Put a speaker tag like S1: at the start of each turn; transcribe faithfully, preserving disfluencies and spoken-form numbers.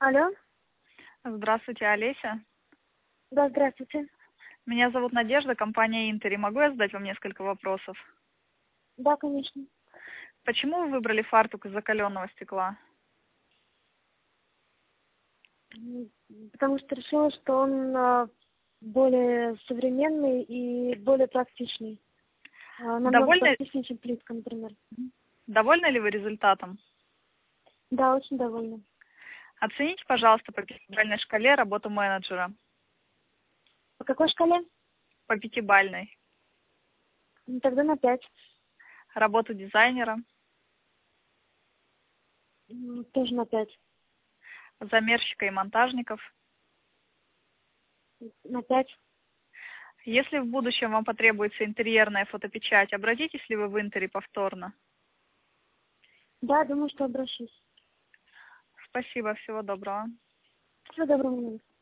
S1: Алло.
S2: Здравствуйте, Олеся.
S1: Да, здравствуйте.
S2: Меня зовут Надежда, компания Интери. Могу я задать вам несколько вопросов?
S1: Да, конечно.
S2: Почему вы выбрали фартук из закаленного стекла?
S1: М, Потому что решила, что он а, более современный и более практичный. А, Намного
S2: Довольны,
S1: практичнее, чем плитка, например.
S2: довольны ли вы результатом?
S1: Да, очень довольна.
S2: Оцените, пожалуйста, по пятибалльной шкале работу менеджера.
S1: По какой шкале?
S2: По пятибалльной.
S1: Ну, тогда на пять.
S2: Работу дизайнера,
S1: М, Тоже на пять.
S2: замерщика и монтажников.
S1: На пять.
S2: Если в будущем вам потребуется интерьерная фотопечать, обратитесь ли вы в Интери повторно?
S1: Да, думаю, что обращусь.
S2: Спасибо, всего доброго.
S1: Всего доброго.